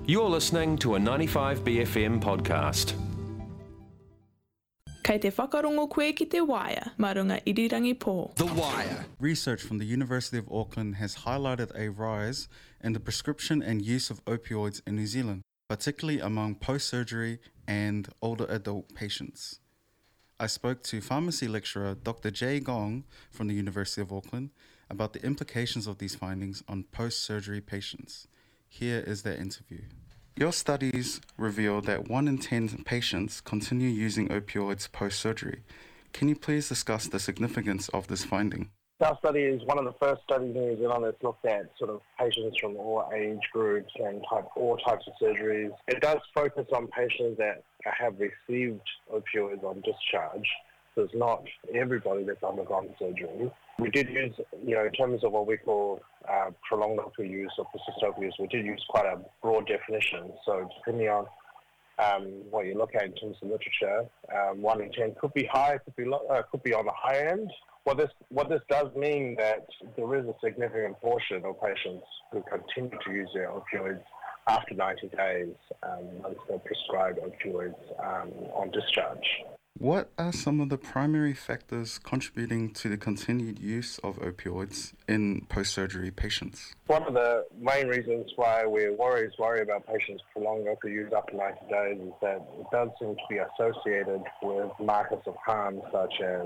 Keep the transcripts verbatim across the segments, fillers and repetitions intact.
You're listening to a ninety-five B F M podcast. Kei te whakarongo koe ki te Wire, marunga irirangi pō. The Wire. Research from the University of Auckland has highlighted a rise in the prescription and use of opioids in New Zealand, particularly among post-surgery and older adult patients. I spoke to pharmacy lecturer Doctor Jay Gong from the University of Auckland about the implications of these findings on post-surgery patients. Here is their interview. Your studies reveal that one in ten patients continue using opioids post-surgery. Can you please discuss the significance of this finding? Our study is one of the first studies in New Zealand that's looked at sort of patients from all age groups and type, all types of surgeries. It does focus on patients that have received opioids on discharge. So it's not everybody that's undergone surgery. We did use, you know, in terms of what we call uh, prolonged opioid use or persistent opioid use, we did use quite a broad definition. So depending on um, what you look at in terms of literature, um, one in ten could be high, could be low, uh, could be on the high end. What this what this does mean that there is a significant portion of patients who continue to use their opioids after ninety days um, once they're prescribed opioids um, on discharge. What are some of the primary factors contributing to the continued use of opioids in post-surgery patients? One of the main reasons why we're worried, worry about patients prolonged opioid use up to ninety days is that it does seem to be associated with markers of harm such as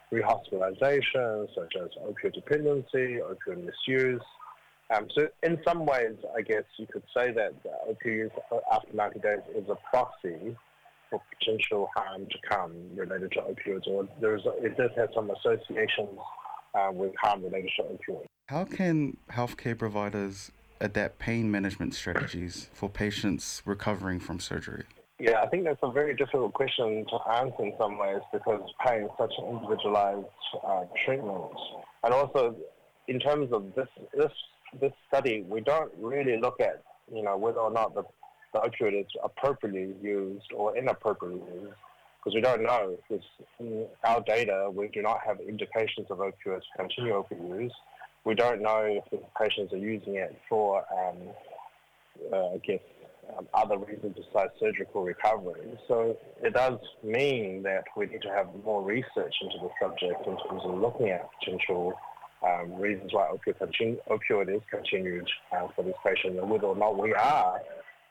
rehospitalization, such as opioid dependency, opioid misuse. Um, so in some ways, I guess you could say that opioid use after ninety days is a proxy for potential harm to come related to opioids, or there's it does have some associations uh, with harm related to opioids. How can healthcare providers adapt pain management strategies for patients recovering from surgery? Yeah, I think that's a very difficult question to answer in some ways because pain is such an individualized uh, treatment. And also, in terms of this this this study, we don't really look at, you know, whether or not the the opioid is appropriately used or inappropriately used, because we don't know. Because in our data, we do not have indications of opioids continue opioid use. We don't know if the patients are using it for, um, uh, I guess, um, other reasons besides surgical recovery. So it does mean that we need to have more research into the subject in terms of looking at potential um, reasons why opioid, continue, opioid is continued uh, for this patient, and whether or not we are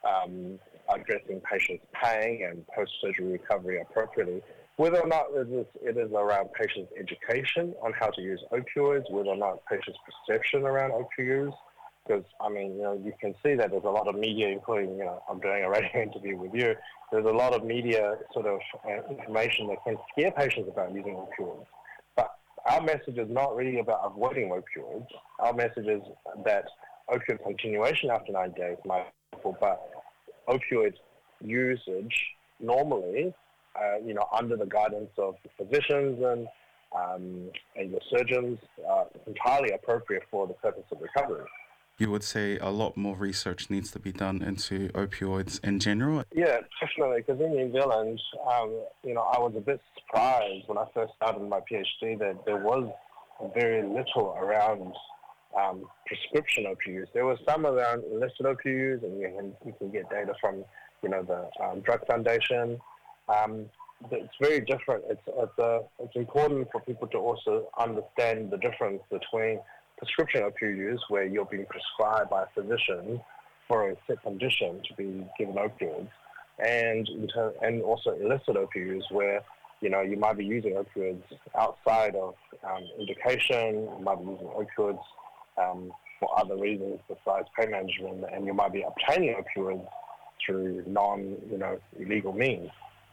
Um, addressing patients' pain and post-surgery recovery appropriately. Whether or not it is, it is around patients' education on how to use opioids, whether or not patients' perception around opioid use, because, I mean, you know, you can see that there's a lot of media, including, you know, I'm doing a radio interview with you, there's a lot of media sort of uh, information that can scare patients about using opioids. But our message is not really about avoiding opioids. Our message is that opioid continuation after nine days might but opioid usage normally, uh, you know, under the guidance of the physicians and um, and your surgeons, are entirely appropriate for the purpose of recovery. You would say a lot more research needs to be done into opioids in general? Yeah, definitely, because in New Zealand, um, you know, I was a bit surprised when I first started my PhD that there was very little around Um, prescription opioid use. There was some around illicit opioid use, and you can, you can get data from, you know, the um, Drug Foundation. Um, it's very different. It's it's, uh, it's important for people to also understand the difference between prescription opioid use, where you're being prescribed by a physician for a set condition to be given opioids, and and also illicit opioid use, where you know you might be using opioids outside of um, indication. You might be using opioids Um, for other reasons besides pain management, and you might be obtaining opioids through non, you know, illegal means.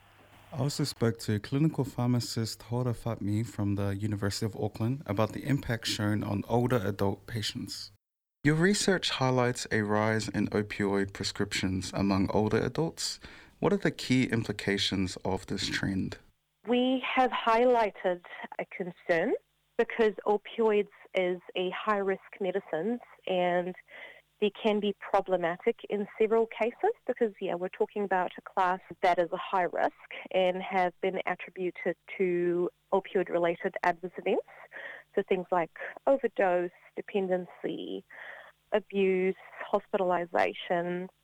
I also spoke to clinical pharmacist Hora Fatmi from the University of Auckland about the impact shown on older adult patients. Your research highlights a rise in opioid prescriptions among older adults. What are the key implications of this trend? We have highlighted a concern because opioids is a high-risk medicine and they can be problematic in several cases because, yeah, we're talking about a class that is a high risk and have been attributed to opioid-related adverse events. So things like overdose, dependency, abuse, hospitalization,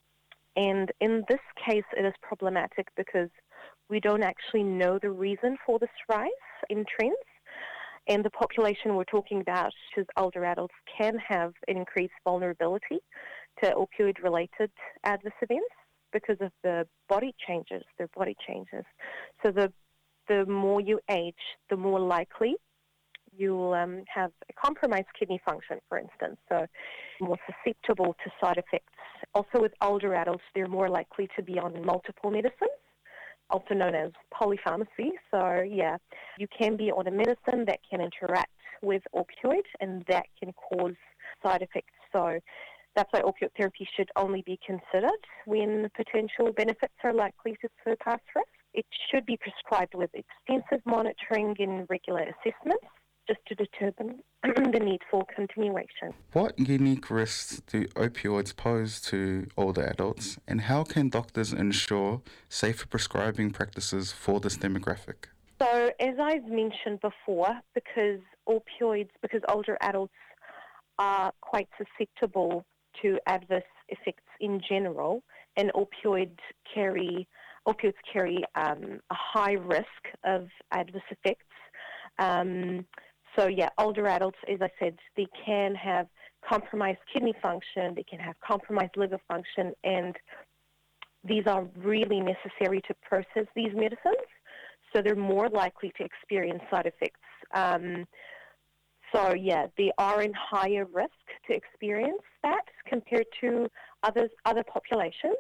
And in this case, it is problematic because we don't actually know the reason for this rise in trends. And the population we're talking about, which is older adults, can have an increased vulnerability to opioid-related adverse events because of the body changes, their body changes. So the the more you age, the more likely you'll um, have a compromised kidney function, for instance, so more susceptible to side effects. Also with older adults, they're more likely to be on multiple medicines, also known as polypharmacy. So, yeah, you can be on a medicine that can interact with opioid, and that can cause side effects. So that's why opioid therapy should only be considered when potential benefits are likely to surpass risk. It should be prescribed with extensive monitoring and regular assessments just to determine the need for continuation. What unique risks do opioids pose to older adults, and how can doctors ensure safer prescribing practices for this demographic? So, as I've mentioned before, because opioids, because older adults are quite susceptible to adverse effects in general, and opioids carry opioids carry um, a high risk of adverse effects. Um, so, yeah, older adults, as I said, they can have compromised kidney function, they can have compromised liver function, and these are really necessary to process these medicines. So they're more likely to experience side effects. Um, so, yeah, they are in higher risk to experience that compared to others, other populations.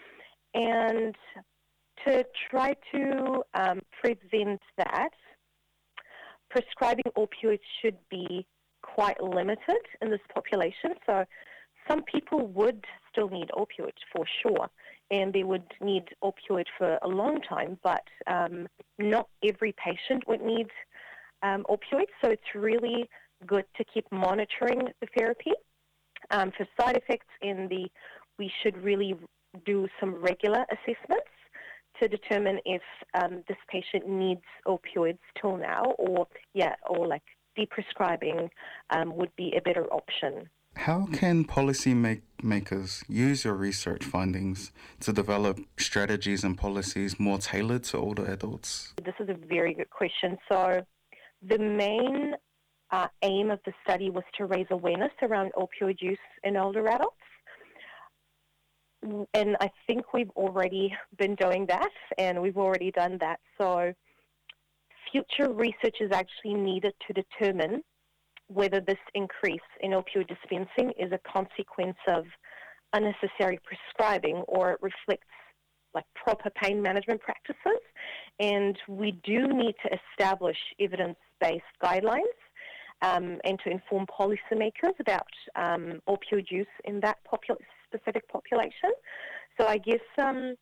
And to try to um, prevent that, prescribing opioids should be quite limited in this population. So some people would still need opioids for sure, and they would need opioid for a long time, but um, not every patient would need um, opioids. So it's really good to keep monitoring the therapy um, for side effects. In the, we should really do some regular assessments to determine if um, this patient needs opioids till now, or yeah, or like deprescribing um, would be a better option. How can policy make- makers use your research findings to develop strategies and policies more tailored to older adults? This is a very good question. So the main uh, aim of the study was to raise awareness around opioid use in older adults. And I think we've already been doing that, and we've already done that. So future research is actually needed to determine whether this increase in opioid dispensing is a consequence of unnecessary prescribing or it reflects like proper pain management practices. And we do need to establish evidence-based guidelines um, and to inform policymakers about um, opioid use in that popul- specific population. So I guess um,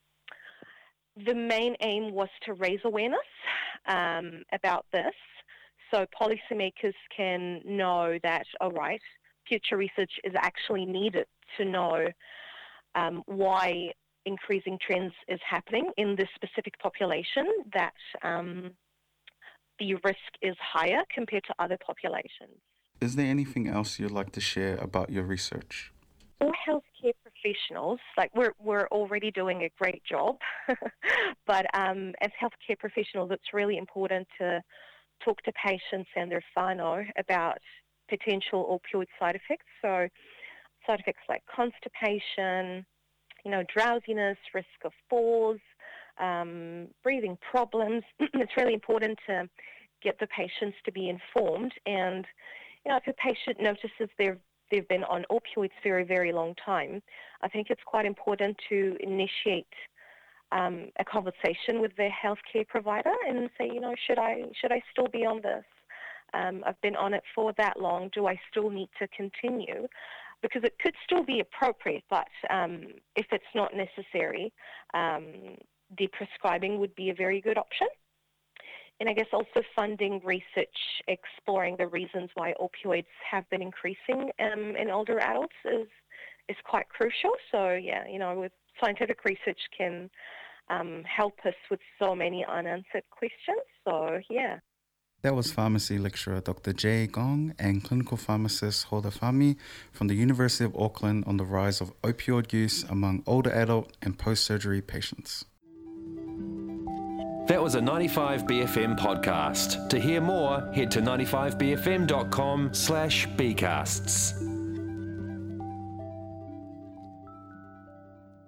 the main aim was to raise awareness um, about this, so policymakers can know that, all right, future research is actually needed to know um, why increasing trends is happening in this specific population, that um, the risk is higher compared to other populations. Is there anything else you'd like to share about your research? For healthcare professionals, like we're we're already doing a great job, but um, as healthcare professionals, it's really important to talk to patients and their whānau about potential opioid side effects. So side effects like constipation, you know, drowsiness, risk of falls, um, breathing problems. It's really important to get the patients to be informed. And, you know, if a patient notices they've, they've been on opioids for a very long time, I think it's quite important to initiate Um, a conversation with their healthcare provider and say, you know, should I should I still be on this? Um, I've been on it for that long. Do I still need to continue? Because it could still be appropriate, but um, if it's not necessary, um, the prescribing would be a very good option. And I guess also funding research exploring the reasons why opioids have been increasing um, in older adults is is quite crucial. So yeah, you know, with scientific research can um, help us with so many unanswered questions. So, yeah. That was pharmacy lecturer Doctor Jay Gong and clinical pharmacist Hoda Fahmy from the University of Auckland on the rise of opioid use among older adult and post-surgery patients. That was a ninety-five B F M podcast. To hear more, head to ninety-five b f m dot com slash bcasts.